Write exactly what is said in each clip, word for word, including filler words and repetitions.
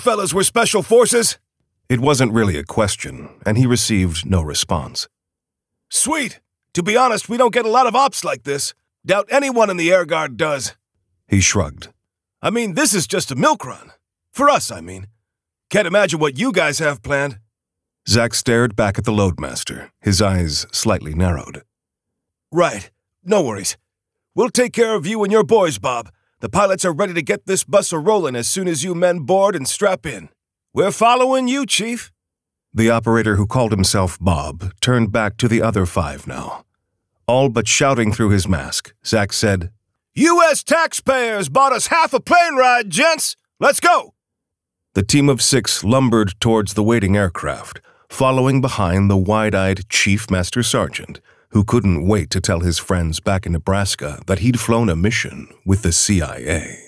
fellas were special forces? It wasn't really a question, and he received no response. Sweet. To be honest, we don't get a lot of ops like this. Doubt anyone in the Air Guard does. He shrugged. I mean, this is just a milk run. For us, I mean. Can't imagine what you guys have planned. Zack stared back at the Loadmaster, his eyes slightly narrowed. Right. No worries. We'll take care of you and your boys, Bob. The pilots are ready to get this bus a-rolling as soon as you men board and strap in. We're following you, Chief. The operator who called himself Bob turned back to the other five now. All but shouting through his mask, Zack said, U S taxpayers bought us half a plane ride, gents! Let's go! The team of six lumbered towards the waiting aircraft, following behind the wide-eyed Chief Master Sergeant, who couldn't wait to tell his friends back in Nebraska that he'd flown a mission with the C I A.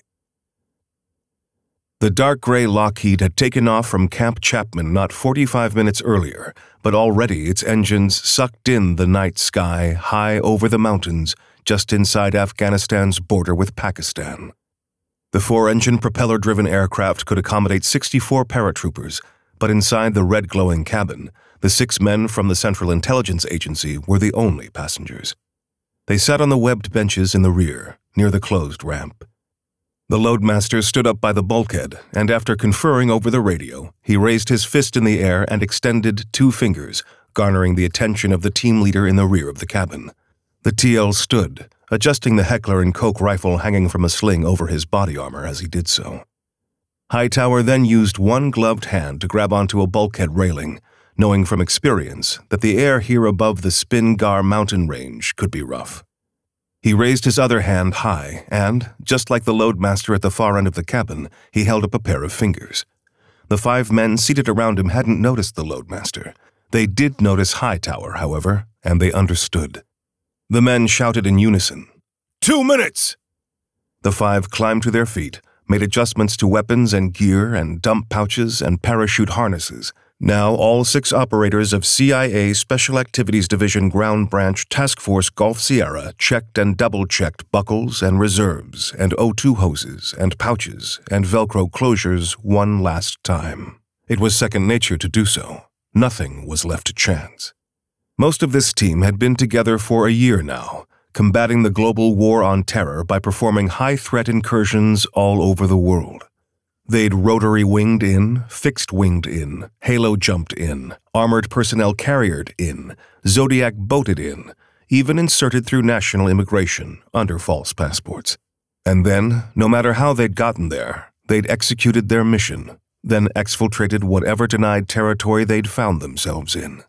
The dark gray Lockheed had taken off from Camp Chapman not forty-five minutes earlier, but already its engines sucked in the night sky high over the mountains just inside Afghanistan's border with Pakistan. The four-engine propeller-driven aircraft could accommodate sixty-four paratroopers, but inside the red glowing cabin, the six men from the Central Intelligence Agency were the only passengers. They sat on the webbed benches in the rear, near the closed ramp. The Loadmaster stood up by the bulkhead, and after conferring over the radio, he raised his fist in the air and extended two fingers, garnering the attention of the team leader in the rear of the cabin. The T L stood, adjusting the Heckler and Koch rifle hanging from a sling over his body armor as he did so. Hightower then used one gloved hand to grab onto a bulkhead railing, knowing from experience that the air here above the Spin Gar mountain range could be rough. He raised his other hand high and, just like the Loadmaster at the far end of the cabin, he held up a pair of fingers. The five men seated around him hadn't noticed the Loadmaster. They did notice Hightower, however, and they understood. The men shouted in unison, Two minutes! The five climbed to their feet, made adjustments to weapons and gear and dump pouches and parachute harnesses. Now all six operators of C I A Special Activities Division Ground Branch Task Force Gulf Sierra checked and double-checked buckles and reserves and O two hoses and pouches and Velcro closures one last time. It was second nature to do so. Nothing was left to chance. Most of this team had been together for a year now, combating the global war on terror by performing high-threat incursions all over the world. They'd rotary-winged in, fixed-winged in, halo-jumped in, armored personnel carriered in, Zodiac boated in, even inserted through national immigration under false passports. And then, no matter how they'd gotten there, they'd executed their mission, then exfiltrated whatever denied territory they'd found themselves in.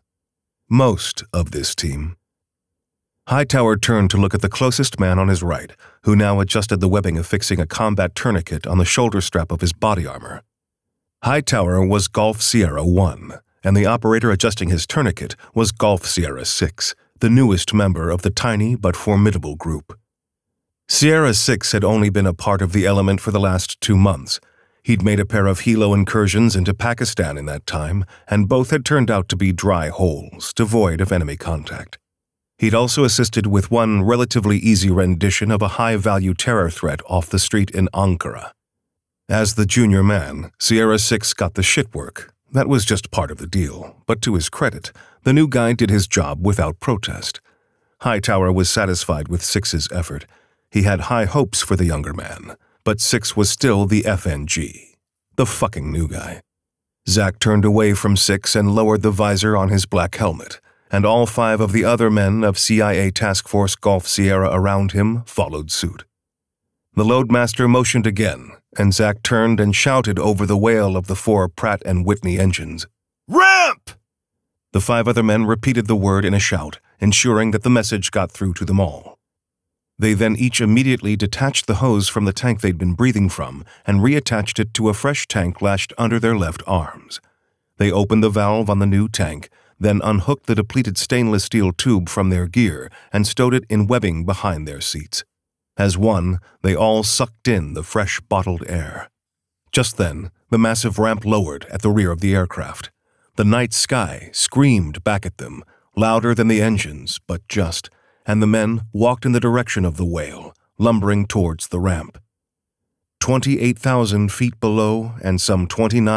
Most of this team. Hightower turned to look at the closest man on his right, who now adjusted the webbing affixing a combat tourniquet on the shoulder strap of his body armor. Hightower was Golf Sierra one, and the operator adjusting his tourniquet was Golf Sierra six, the newest member of the tiny but formidable group. Sierra six had only been a part of the element for the last two months. He'd made a pair of helo incursions into Pakistan in that time, and both had turned out to be dry holes, devoid of enemy contact. He'd also assisted with one relatively easy rendition of a high-value terror threat off the street in Ankara. As the junior man, Sierra six got the shit work. That was just part of the deal, but to his credit, the new guy did his job without protest. Hightower was satisfied with Six's effort. He had high hopes for the younger man, but Six was still the F N G, the fucking new guy. Zack turned away from Six and lowered the visor on his black helmet, and all five of the other men of C I A Task Force Gulf Sierra around him followed suit. The Loadmaster motioned again, and Zack turned and shouted over the wail of the four Pratt and Whitney engines. Ramp! The five other men repeated the word in a shout, ensuring that the message got through to them all. They then each immediately detached the hose from the tank they'd been breathing from and reattached it to a fresh tank lashed under their left arms. They opened the valve on the new tank, then unhooked the depleted stainless steel tube from their gear and stowed it in webbing behind their seats. As one, they all sucked in the fresh bottled air. Just then, the massive ramp lowered at the rear of the aircraft. The night sky screamed back at them, louder than the engines, but just, and the men walked in the direction of the whale, lumbering towards the ramp. twenty-eight thousand feet below and some twenty-nine